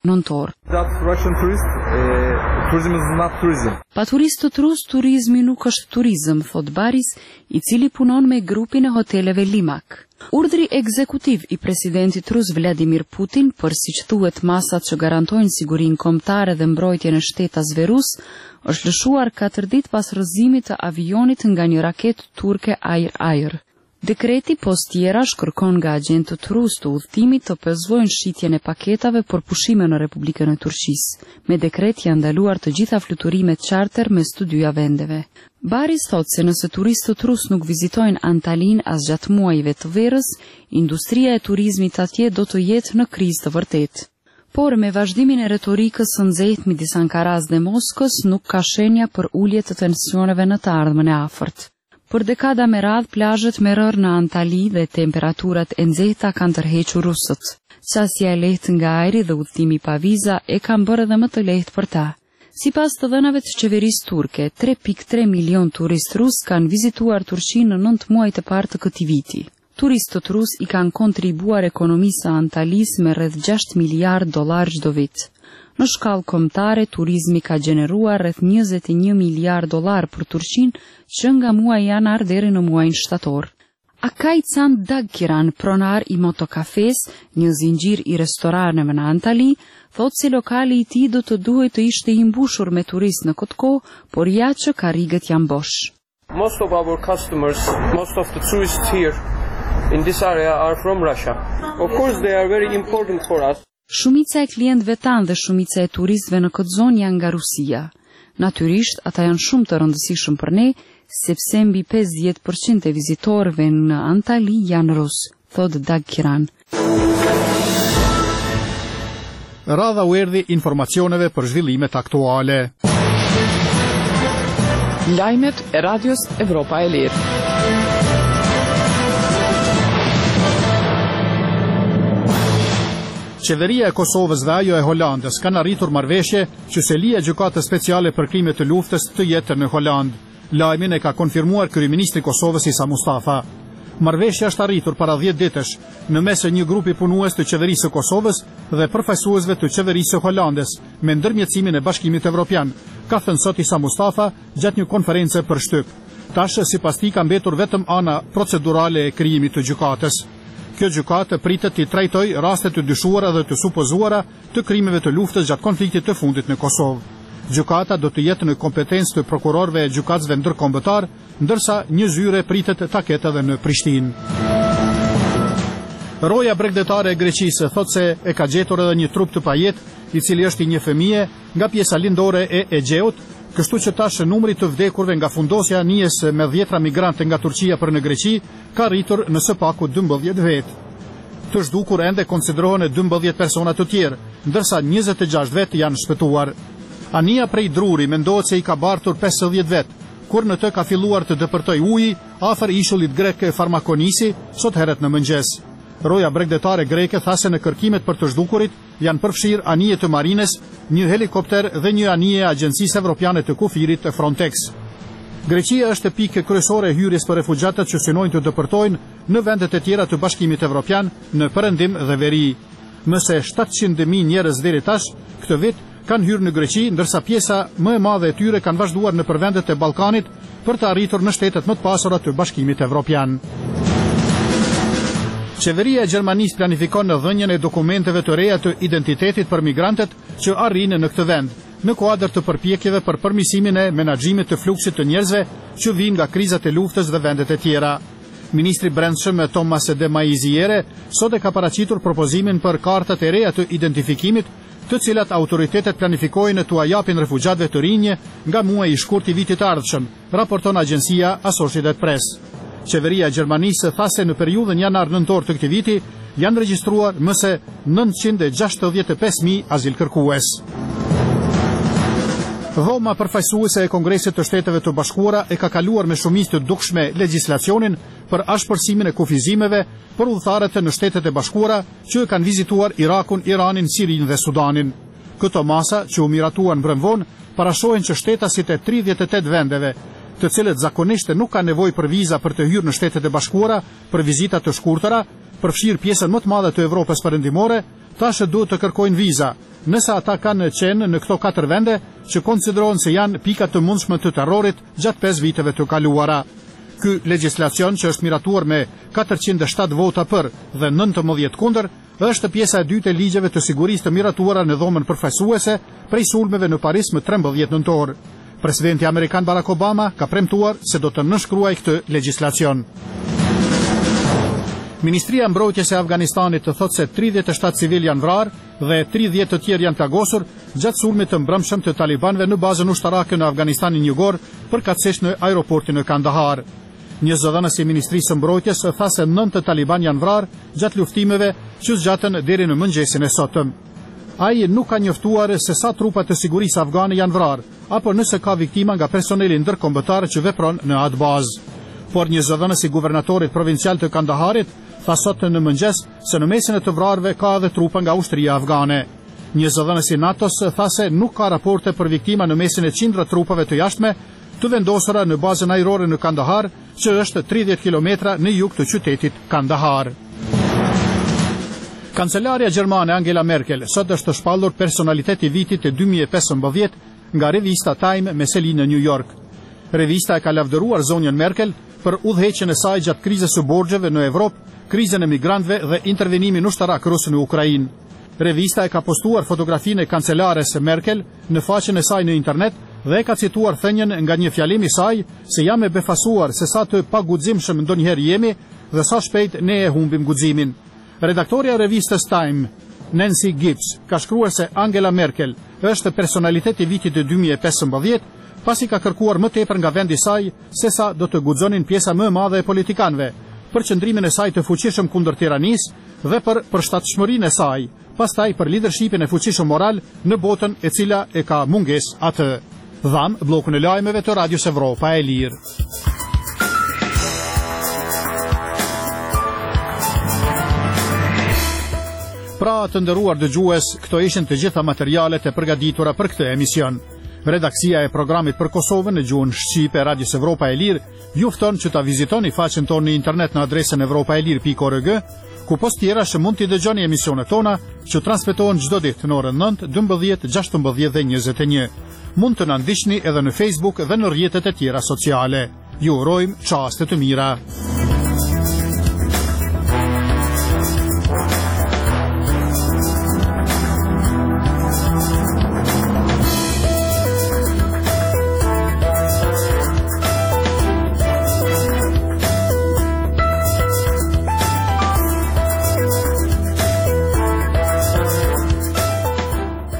nëntor. Russian tourist, tourism is not tourism. Pa turistët rus, turizmi nuk është turizëm, thot Baris, I cili punon me grupin e hoteleve Limak. Urdhri ekzekutiv I presidentit rus Vladimir Putin për siç thuhet masat që garantojnë sigurinë kombëtare dhe mbrojtjen e shtetasve rus është lëshuar 4 ditë pas rrëzimit të avionit nga një raketë turke Air. Dekreti postierash kërkon nga agentët rus të udhëtimit të pëzvojnë shitjen e paketave për pushime në Republikën e Turqisë. Me dekret janë ndaluar të gjitha fluturimet charter mes të dyja vendeve. Baris thot se nëse turistët rus nuk vizitojnë Antalin as gjatë muajve të verës, industria e turizmit atje do të jetë në krizë të vërtetë. Por me vazhdimin e retorikës së nxehtë midis Ankaras dhe Moskës nuk ka shenja për ulje të tensioneve në të ardhmen e afërt. Për dekada me radhë plazhet me rër në Antali dhe temperaturat e nxehta kanë tërhequr rusët. Qasja e lehtë nga ajri dhe udhëtimi pa viza e kanë bërë edhe më të lehtë për ta. Sipas të dhënave të qeverisë turke, 3.3 milion turistë rus kanë vizituar Turqinë në 9 muajt e parë të këtij viti. Turistët rus I kanë kontribuar ekonomisë së Antalis me rreth $6 miliardë çdo vit. Në shkallë kombëtare, turizmi ka gjeneruar rreth $21 miliardë për Turqinë që nga muaji janar deri në muajin shtator. Akajcan Dagkiran, pronar I Motokafes, një zinxhir I restoraneve në Antali, thot se lokali I tij do të duhet të ishte I mbushur me turistë në këtë kohë, por ja që karrigët janë bosh. Most of our customers, most of the tourists here in this area are from Russia. Of course they are very important for us. Shumica e klientëve tanë dhe shumica e turistëve në këtë zonë janë nga Rusia. Natyrisht, ata janë shumë të rëndësishëm për ne, sepse mbi 50% e vizitorëve në Antali janë rus, thot Dagkiran. Radha u erdhi informacioneve për zhvillimet aktuale. Lajmet e Radios Evropa e Lirë. Qeveria e Kosovës dhe ajo e Holandës kanë arritur marrëveshje që selia e gjykatës speciale për krime të luftës të jetë në Holandë. Lajmin e ka konfirmuar kryeministri I Kosovës Isa Mustafa. Marrëveshja është arritur para 10 ditësh në mes e një grupi punues të qeverisë së Kosovës dhe përfaqësuesve të qeverisë së Holandës me ndërmjetësimin e Bashkimit Evropian, ka thënë sot Isa Mustafa gjatë një konference për shtyp. Tash sipas tij ka mbetur vetëm ana procedurale e krijimit të gjykatës. Kjo gjykatë pritet të trajtojë raste të dyshuara dhe të supozuara të krimeve të luftës gjatë konfliktit të fundit në Kosovë. Gjykata do të jetë në kompetencë të prokurorëve e gjykatësve ndërkombëtar, ndërsa një zyre pritet ta ketë edhe në Prishtinë. Roja bregdetare e Greqisë thot se e ka gjetur edhe një trup të pajet, I cili është I një fëmije nga pjesa lindore e Egeut, kështu që tash numri të vdekurve nga fundosja anijes me 10 migrante nga Turqia për në Greqi ka rritur në së paku 12 vetë. Të zhdukur ende konsiderohen 12 persona të tjerë, ndërsa 26 vetë janë shpëtuar. Ania prej Druri mendohet se I ka bartur 50 vetë, kur në të ka filluar të dëpërtoj uji afër ishullit grek Farmakonisi sot heret në mëngjes. Roja bregdetare greke tha se në kërkimet për të zhdukurit janë përfshirë anije të marines, një helikopter dhe një anije e Agjencisë Evropiane të Kufirit Frontex. Greqia është pikë kryesore e hyrjes për refugjatët që synojnë të dëpërtojnë në vendet e tjera të Bashkimit Evropian në perëndim dhe veri. Më se 700.000 njerëz deri tash këtë vit kanë hyrë në Greqi, ndërsa pjesa më e madhe e tyre kanë vazhduar në përvendet e Ballkanit për të arritur në shtetet më të pasura të Bashkimit Evropian. Qeveria e Gjermanisë planifikon në dhënien e dokumenteve të reja të identitetit për migrantët që arrinë në këtë vend, në kuadër të përpjekjeve për përmirësimin e menaxhimit të fluksit të njerëzve që vijnë nga krizat e luftës dhe vendet e tjera. Ministri i Brendshëm Thomas de Maizière sot e ka paraqitur propozimin për kartat e reja të identifikimit, të cilat autoritetet planifikojnë t'u japin refugjatëve të rinj nga muaji I shkurt I vitit të ardhshëm, raporton agjencia Associated Press. Qeveria e Gjermanisë tha se në periudhën janar-nëntor të këtij viti janë regjistruar më se 965.000 azilkërkues. Dhoma përfaqësuese e Kongresit të Shteteve të Bashkuara e ka kaluar me shumicë të dukshme legjislacionin për ashpërsimin e kufizimeve për udhëtarët në Shtetet e Bashkuara që kanë vizituar Irakun, Iranin, Sirinë dhe Sudanin. Këto masa që u miratuan brëmvon parashohen që shtetasit e 38 vendeve, të cilët zakonisht nuk kanë nevojë për viza për të hyrë në Shtetet e Bashkuara për vizita të shkurtëra, përfshir pjesën më të madhe të Evropës perëndimore, tash duhet të kërkojnë viza, nëse ata kanë qenë në këto 4 vende që konsiderohen se janë pika të mundshme të terrorit gjatë 5 viteve të kaluara. Ky legjislacion, që është miratuar me 407 vota për dhe 19 kundër, është pjesa e dytë e ligjeve të sigurisë të miratuara në dhomën përfaqësuese prej sulmeve në Paris më 13 nëntor. Presidenti amerikan Barack Obama ka premtuar se do të nënshkruajë këtë legjislacion. Ministria e Mbrojtjes e Afganistanit të thotë se 37 civil janë vrarë dhe 30 të tjerë janë plagosur gjatë sulmit të mbrëmshëm të talibanëve në bazën ushtarake në Afganistanin Jugor, përkatësisht në aeroportin në Kandahar. Një zëdhënës i Ministrisë së Mbrojtjes tha se 9 taliban janë vrarë gjatë luftimeve që zgjatën deri në mëngjesin e sotëm. Ai nuk ka njoftuar se sa trupa të sigurisë afgane janë vrarë, apo nëse ka viktima nga personeli ndërkombëtar që vepron në atë bazë. Por një zëdhënës i guvernatorit provincial të Kandaharit tha sot në mëngjes se në mesin e të vrarëve ka edhe trupa nga ushtria afgane. Një zëdhënës i NATO-s tha se nuk ka raporte për viktima në mesin e qindra trupave të jashtme të vendosura në bazën ajrore në Kandahar, që është 30 kilometra në jug të qytetit Kandahar. Kancelaria gjermane Angela Merkel sot është shpallur personalitet i vitit e 2015 nga revista Time me seli në New York. Revista e ka lavdëruar zonjën Merkel për udhëheqjen e saj gjatë krizës së borxheve në Evropë, krizën e migrantëve dhe intervenimin ushtarak rus në Ukrainë. Revista e ka postuar fotografinë e kancelares Merkel në faqen e saj në internet dhe ka cituar thënien nga një fjalim i saj se jam e befasuar se sa të paguximshëm ndonjëherë jemi dhe sa shpejt ne e humbim guximin. Redaktoria e revistës Time, Nancy Gibbs, ka shkruar se Angela Merkel është personalitet i vitit e 2015, pasi ka kërkuar më tepër nga vendi i saj se sa do të guxonin pjesa më e madhe e politikanëve, për qëndrimin e saj të fuqishëm kundër tiranisë dhe për përshtatshmërinë e saj, pastaj për lidershipin e fuqishëm moral në botën e cila e ka mungesë atë. Dham bllokun e lajmeve të Radios Evropa e Lirë. Pra të nderuar dëgjues, këto ishin të gjitha materialet e përgatitura për këtë emision. Redaksia e programit për Kosovën në gjuhën shqipe Radios Evropa e Lirë ju fton që ta vizitoni faqen tonë në internet në adresën evropaelir.org, ku post tjera që mund t'i dëgjoni emisionet tona që transmetohen çdo ditë në orën 9, 12, 16 dhe 21. Mund të na ndiqni edhe në Facebook dhe në rrjetet e tjera sociale. Ju urojmë çaste të mira.